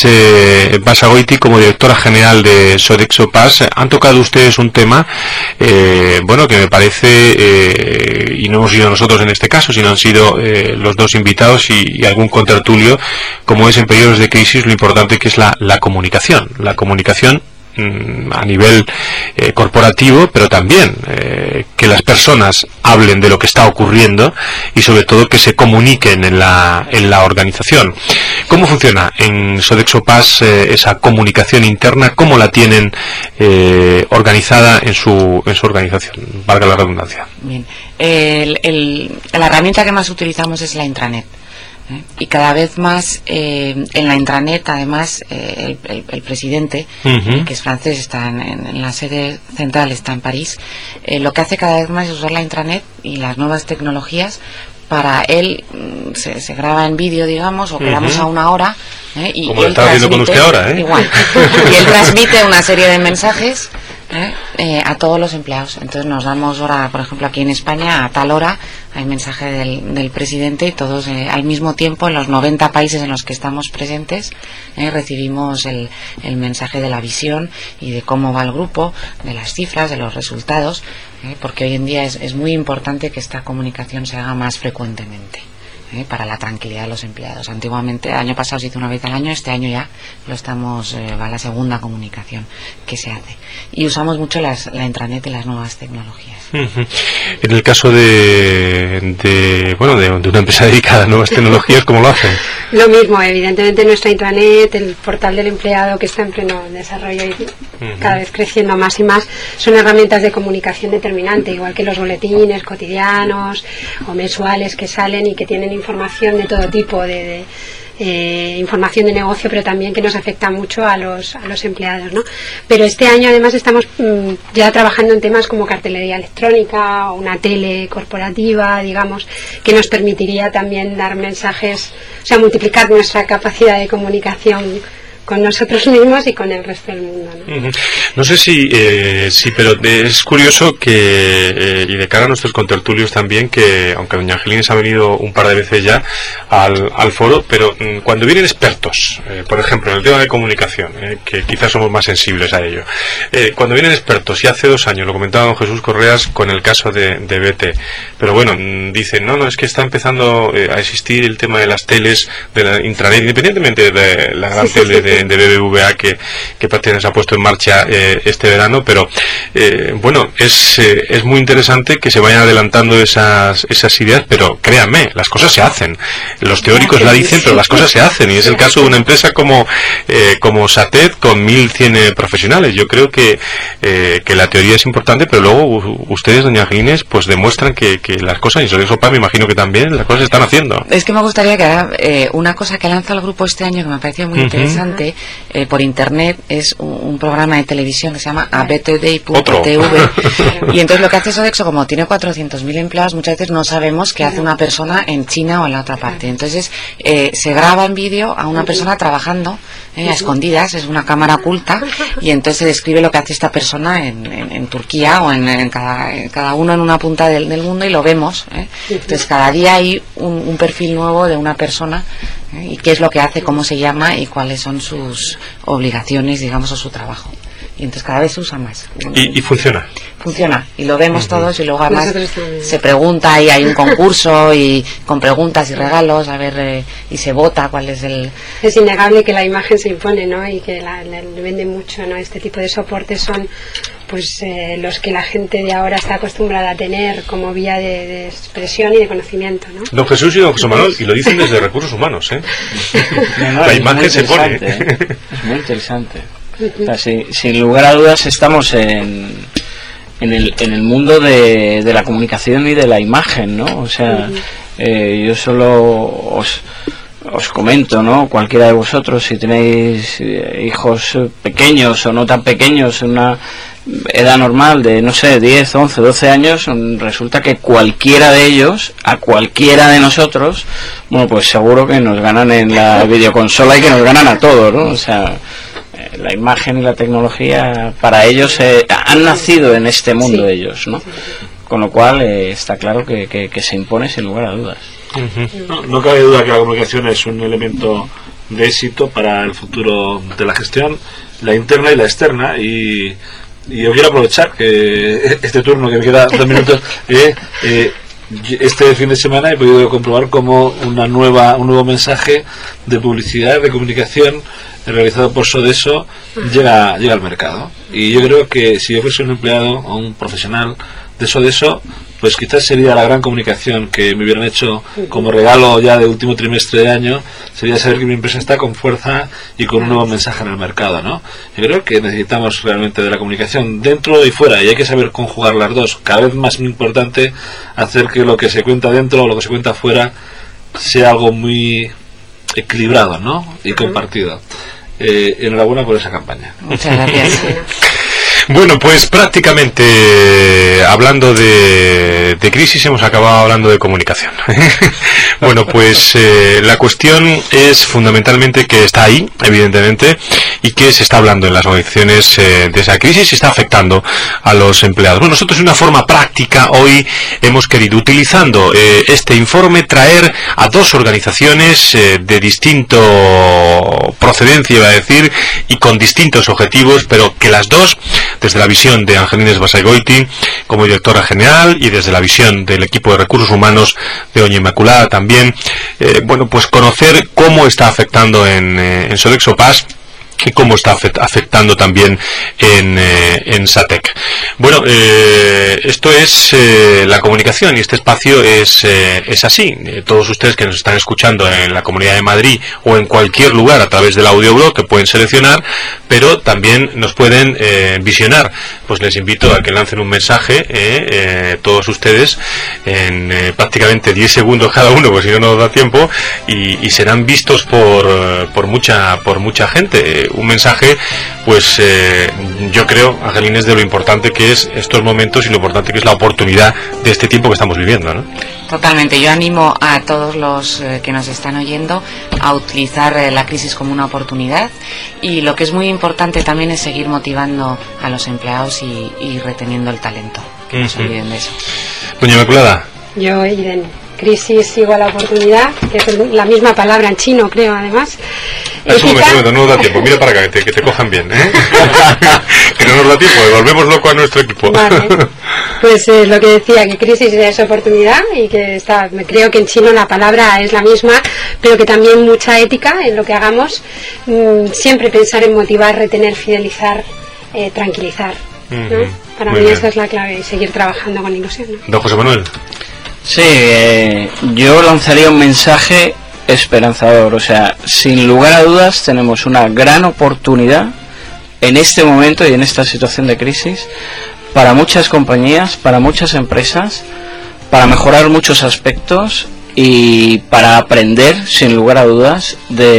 Eh, Basagoiti, como directora general de Sodexo Pass, han tocado ustedes un tema eh, bueno, que me parece eh, y no hemos sido nosotros en este caso, sino han sido eh, los dos invitados y, y algún contertulio, como es en periodos de crisis lo importante que es la, la comunicación la comunicación a nivel eh, corporativo, pero también eh, que las personas hablen de lo que está ocurriendo y sobre todo que se comuniquen en la, en la organización. ¿Cómo funciona en Sodexo Pass eh, esa comunicación interna? ¿Cómo la tienen eh, organizada en su, en su organización? Valga la redundancia. Bien, el, el, la herramienta que más utilizamos es la intranet. ¿Eh? Y cada vez más eh, en la intranet, además, eh, el, el, el presidente, uh-huh. eh, que es francés, está en, en, en la sede central, está en París, eh, lo que hace cada vez más es usar la intranet y las nuevas tecnologías. Para él se, se graba en vídeo, digamos, o quedamos uh-huh. a una hora, ¿eh? Y como lo está haciendo con usted ahora, ¿eh? Igual. Y él transmite una serie de mensajes ¿eh? Eh, a todos los empleados. Entonces nos damos hora, por ejemplo, aquí en España, a tal hora hay mensaje del, del presidente, y todos eh, al mismo tiempo, en los noventa países en los que estamos presentes, eh, recibimos el, el mensaje de la visión y de cómo va el grupo, de las cifras, de los resultados, eh, porque hoy en día es, es muy importante que esta comunicación se haga más frecuentemente. ¿Eh? Para la tranquilidad de los empleados. Antiguamente, el año pasado se hizo una vez al año, este año ya lo estamos, eh, va la segunda comunicación que se hace. Y usamos mucho las, la intranet y las nuevas tecnologías. Uh-huh. En el caso de, de bueno, de, de una empresa dedicada a nuevas tecnologías, ¿cómo lo hacen? Lo mismo, evidentemente nuestra intranet, el portal del empleado, que está en pleno desarrollo y uh-huh. cada vez creciendo más y más, son herramientas de comunicación determinante, igual que los boletines cotidianos o mensuales que salen y que tienen información de todo tipo, de, de eh, información de negocio, pero también que nos afecta mucho a los a los empleados, ¿no? Pero este año además estamos mmm, ya trabajando en temas como cartelería electrónica o una tele corporativa, digamos, que nos permitiría también dar mensajes, o sea, multiplicar nuestra capacidad de comunicación con nosotros mismos y con el resto del mundo, ¿no? Uh-huh. No sé si, eh, sí, pero es curioso que, eh, y de cara a nuestros contertulios también, que aunque doña Angelines ha venido un par de veces ya al, al foro, pero mm, cuando vienen expertos, eh, por ejemplo, en el tema de comunicación, eh, que quizás somos más sensibles a ello, eh, cuando vienen expertos, y hace dos años, lo comentaba don Jesús Correas con el caso de, de B T, pero bueno, mm, dicen, no, no, es que está empezando eh, a existir el tema de las teles, de la intranet, independientemente de la gran sí, tele sí, sí. de, de B B V A que, que prácticamente se ha puesto en marcha eh, este verano, pero eh, bueno, es, eh, es muy interesante que se vayan adelantando esas, esas ideas, pero créanme, las cosas se hacen. Los teóricos la dicen, pero las cosas se hacen, y es el caso de una empresa como, eh, como SATED con mil cien eh, profesionales. Yo creo que, eh, que la teoría es importante, pero luego ustedes, doña Angelines, pues demuestran que, que las cosas, y sobre eso me imagino que también, las cosas se están haciendo. Es que me gustaría que ahora, eh, una cosa que lanza el grupo este año que me ha parecido muy uh-huh. interesante, eh, por internet, es un, un programa de televisión que se llama a b t d i punto t v y entonces lo que hace Sodexo, como tiene cuatrocientos mil empleados, muchas veces no sabemos qué hace una persona en China o en la otra parte. Entonces eh, se graba en vídeo a una persona trabajando eh, a escondidas, es una cámara oculta, y entonces se describe lo que hace esta persona en, en, en Turquía o en, en, cada, en cada uno en una punta del, del mundo, y lo vemos. ¿eh? Entonces cada día hay un, un perfil nuevo de una persona, ¿eh? y qué es lo que hace, cómo se llama y cuáles son sus obligaciones, digamos, o su trabajo. Y entonces cada vez se usa más. ¿Y, y funciona? Funciona, y lo vemos uh-huh. todos, y luego además Nosotros se pregunta, y hay un concurso y con preguntas y regalos, a ver, eh, y se vota cuál es el... Es innegable que la imagen se impone, ¿no? Y que la, la, le vende mucho, ¿no? Este tipo de soportes son pues eh, los que la gente de ahora está acostumbrada a tener como vía de, de expresión y de conocimiento, ¿no? Don Jesús y don José Manuel, y lo dicen desde Recursos Humanos, ¿eh? No, no, la imagen se pone. ¿eh? Es muy interesante. O sea, sin, sin lugar a dudas estamos en, en, el, en el mundo de, de la comunicación y de la imagen, ¿no? O sea, eh, yo solo os, os comento, ¿no? Cualquiera de vosotros, si tenéis hijos pequeños o no tan pequeños, en una edad normal de, no sé, diez, once, doce años, resulta que cualquiera de ellos, a cualquiera de nosotros, bueno, pues seguro que nos ganan en la videoconsola y que nos ganan a todos, ¿no? O sea, la imagen y la tecnología para ellos eh, han nacido en este mundo, sí, ellos, ¿no? Con lo cual eh, está claro que, que, que se impone sin lugar a dudas. Uh-huh. No, no cabe duda que la comunicación es un elemento de éxito para el futuro de la gestión, la interna y la externa, y, y yo quiero aprovechar que este turno que me queda dos minutos eh, eh, este fin de semana he podido comprobar como una nueva un nuevo mensaje de publicidad, de comunicación realizado por Sodexo llega llega al mercado, y yo creo que si yo fuese un empleado o un profesional de Sodexo, pues quizás sería la gran comunicación que me hubieran hecho como regalo ya de último trimestre de año, sería saber que mi empresa está con fuerza y con un nuevo mensaje en el mercado, ¿no? Yo creo que necesitamos realmente de la comunicación dentro y fuera, y hay que saber conjugar las dos. Cada vez más importante hacer que lo que se cuenta dentro o lo que se cuenta fuera sea algo muy equilibrado, ¿no? Y compartido. Eh, enhorabuena por esa campaña. Muchas gracias. Bueno, pues prácticamente hablando de, de crisis hemos acabado hablando de comunicación. Bueno, pues eh, la cuestión es fundamentalmente que está ahí, evidentemente, y que se está hablando en las organizaciones eh, de esa crisis y está afectando a los empleados. Bueno, nosotros de una forma práctica hoy hemos querido, utilizando eh, este informe, traer a dos organizaciones eh, de distinto procedencia, iba a decir, y con distintos objetivos, pero que las dos, desde la visión de Angelines Basagoiti como directora general y desde la visión del equipo de recursos humanos de Doña Inmaculada también, eh, bueno, pues conocer cómo está afectando en, eh, en Sodexo Pas y cómo está afectando también en, eh, en SATEC. Bueno, eh, esto es eh, la comunicación, y este espacio es, eh, es así. Eh, todos ustedes que nos están escuchando en la Comunidad de Madrid o en cualquier lugar a través del audioblog que pueden seleccionar, pero también nos pueden eh, visionar. Pues les invito a que lancen un mensaje, eh, eh, todos ustedes, en eh, prácticamente diez segundos cada uno, pues si no nos da tiempo, y, y serán vistos por, por mucha por mucha gente. Un mensaje, pues eh, yo creo, Angelines, de lo importante que es estos momentos y lo importante que es la oportunidad de este tiempo que estamos viviendo, ¿no? Totalmente. Yo animo a todos los eh, que nos están oyendo a utilizar eh, la crisis como una oportunidad, y lo que es muy importante también es seguir motivando a los empleados y, y reteniendo el talento. Que no se olviden de eso. Doña Inmaculada. Yo, Irene. crisis igual a oportunidad, que es la misma palabra en chino, creo, además. Es un momento, momento, no nos da tiempo. Mira para acá, que te, que te cojan bien, ¿eh? Que no nos da tiempo, volvemos loco a nuestro equipo. Vale. Pues eh, lo que decía, que crisis es oportunidad y que está, creo que en chino la palabra es la misma, pero que también mucha ética en lo que hagamos, mmm, siempre pensar en motivar, retener, fidelizar, eh, tranquilizar, ¿no? Uh-huh. Para Muy mí bien. Esa es la clave, y seguir trabajando con ilusión, ¿no? Don José Manuel. Sí, eh, yo lanzaría un mensaje esperanzador, o sea, sin lugar a dudas tenemos una gran oportunidad en este momento y en esta situación de crisis para muchas compañías, para muchas empresas, para mejorar muchos aspectos y para aprender, sin lugar a dudas,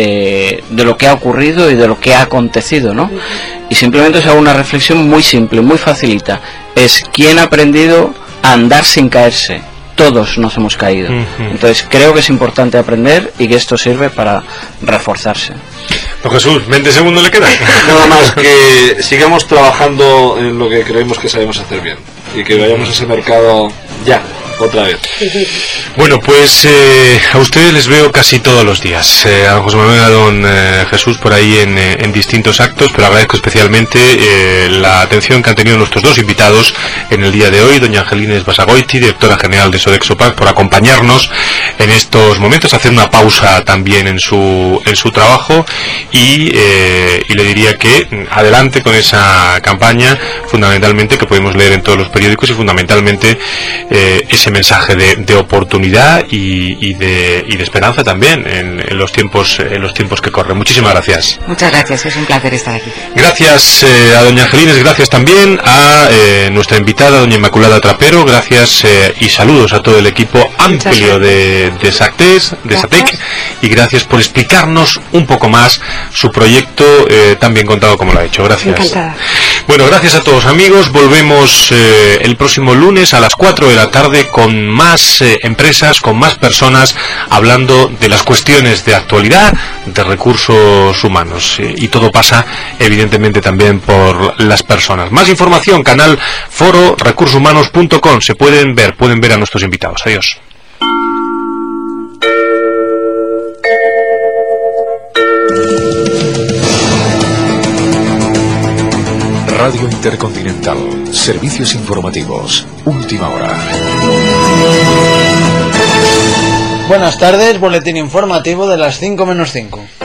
de, de lo que ha ocurrido y de lo que ha acontecido, ¿no? Y simplemente os hago una reflexión muy simple, muy facilita, es ¿quién ha aprendido a andar sin caerse? Todos nos hemos caído. Uh-huh. Entonces creo que es importante aprender y que esto sirve para reforzarse. Don Jesús, veinte segundos le quedan. Nada más que sigamos trabajando en lo que creemos que sabemos hacer bien y que vayamos a ese mercado ya, otra vez. Bueno, pues eh, a ustedes les veo casi todos los días, eh, a José Manuel y a don eh, Jesús por ahí en, eh, en distintos actos, pero agradezco especialmente eh, la atención que han tenido nuestros dos invitados en el día de hoy, doña Angelines Basagoiti, directora general de Sodexo Pack, por acompañarnos en estos momentos, hacer una pausa también en su en su trabajo y, eh, y le diría que adelante con esa campaña, fundamentalmente que podemos leer en todos los periódicos y fundamentalmente eh, ese mensaje de, de oportunidad y, y, de, y de esperanza también en, en los tiempos en los tiempos que corren. Muchísimas gracias. Muchas gracias, es un placer estar aquí. Gracias eh, a doña Angelines, gracias también a eh, nuestra invitada doña Inmaculada Trapero, gracias eh, y saludos a todo el equipo amplio de, de SACTES, de SATEC, y gracias por explicarnos un poco más su proyecto eh, tan bien contado como lo ha hecho. Gracias. Encantada. Bueno, gracias a todos amigos, volvemos eh, el próximo lunes a las cuatro de la tarde con más eh, empresas, con más personas hablando de las cuestiones de actualidad, de recursos humanos, eh, y todo pasa evidentemente también por las personas. Más información, canal foro recursos humanos punto com, se pueden ver, pueden ver a nuestros invitados. Adiós. Radio Intercontinental, servicios informativos, última hora. Buenas tardes, boletín informativo de las cinco menos cinco.